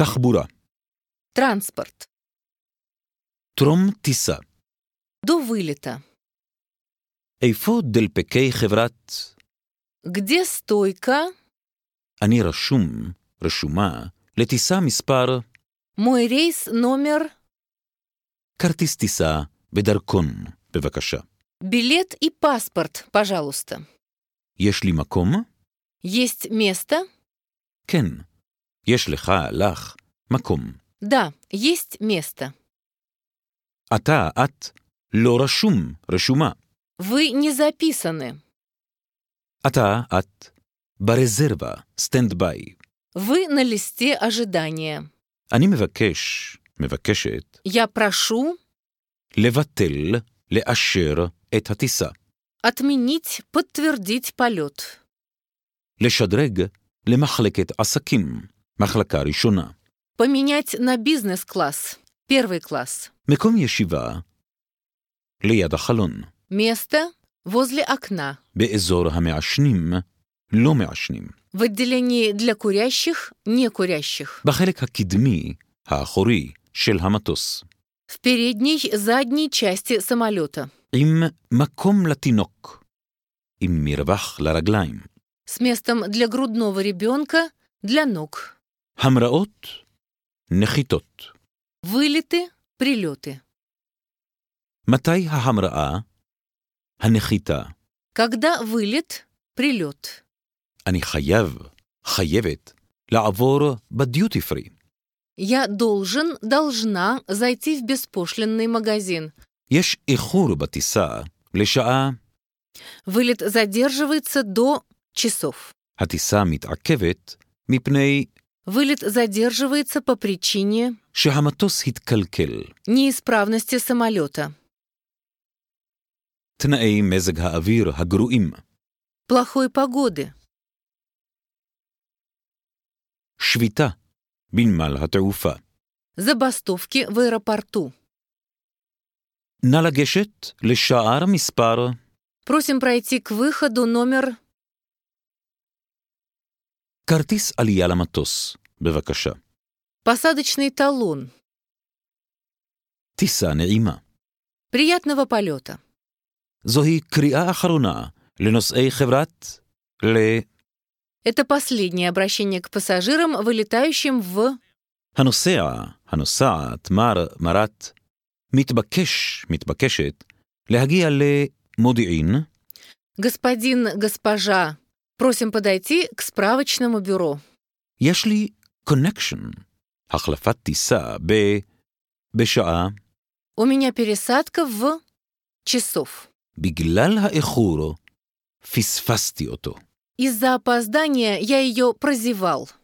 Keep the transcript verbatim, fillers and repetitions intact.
תחבורה. Транспорт. טרום טיסה. До вылета. איפה דלפקי חברת? Где стойка? אני רשום, רשומה, לטיסה מספר Мой рейс номер... כרטיס טיסה בדרכון, בבקשה. Билет и паспорт, пожалуйста. יש לי מקום? Есть место? כן. יש לך, לך, מקום. Да, есть место. אתה, את, לא רשום, רשומה. Вы не записаны. אתה, את, ברזרבה, סטנד ביי. Вы на листе ожидания. אני מבקש, מבקשת, Я прошу לבטל, לאשר את הטיסה. отменить, подтвердить полет. לשדרג למחלקת עסקים, מחלקה ראשונה. Поменять на бизнес-класс, первый класс. מקום ישיבה, ליד החלון. Место возле окна. באזור המעשנים, לא מעשנים. В отделении для курящих, не курящих. בחלק הקדמי, האחורי, של המטוס. В передней, задней части самолета. עם מקום לתינוק. עם מרווח לרגליים. С местом для грудного ребенка, для ног. המראות, נחיתות. Вылеты, прилеты. מתי ההמראה? הנחיתה. Когда вылет, прилет. אני חייב, חייבת, לעבור בדיוטי פרי. Я должен, должна зайти в беспошлинный магазин. יש איחור בטיסה לשעה. Вылет задерживается до часов. הטיסה מתעכבת מפני Вылет задерживается по причине שהמטוס התקלקל. неисправности самолета. תנאי מזג האוויר הגרועים. Плохой погоды. שביתה בנמל התעופה. Забастовки в аэропорту. נא לגשת לשער מספר. Просим пройти к выходу номер... כרטיס עלייה למטוס, בבקשה. Посадочный талон. טיסה נעימה. Приятного полета. זוהי קריאה אחרונה לנוסעי חברת ל... Это последнее обращение к пассажирам, вылетающим в... הנוסע, הנוסעת, מר, מרת, מתבקש, מתבקשת, להגיע למודיעין. Господин, госпожа, просим подойти к справочному бюро. יש לי קונקשן, החלפת טיסה ב... בשעה. У меня пересадка в... часов. בגלל האיחור, פספסתי אותו. Из-за опоздания я ее прозевал.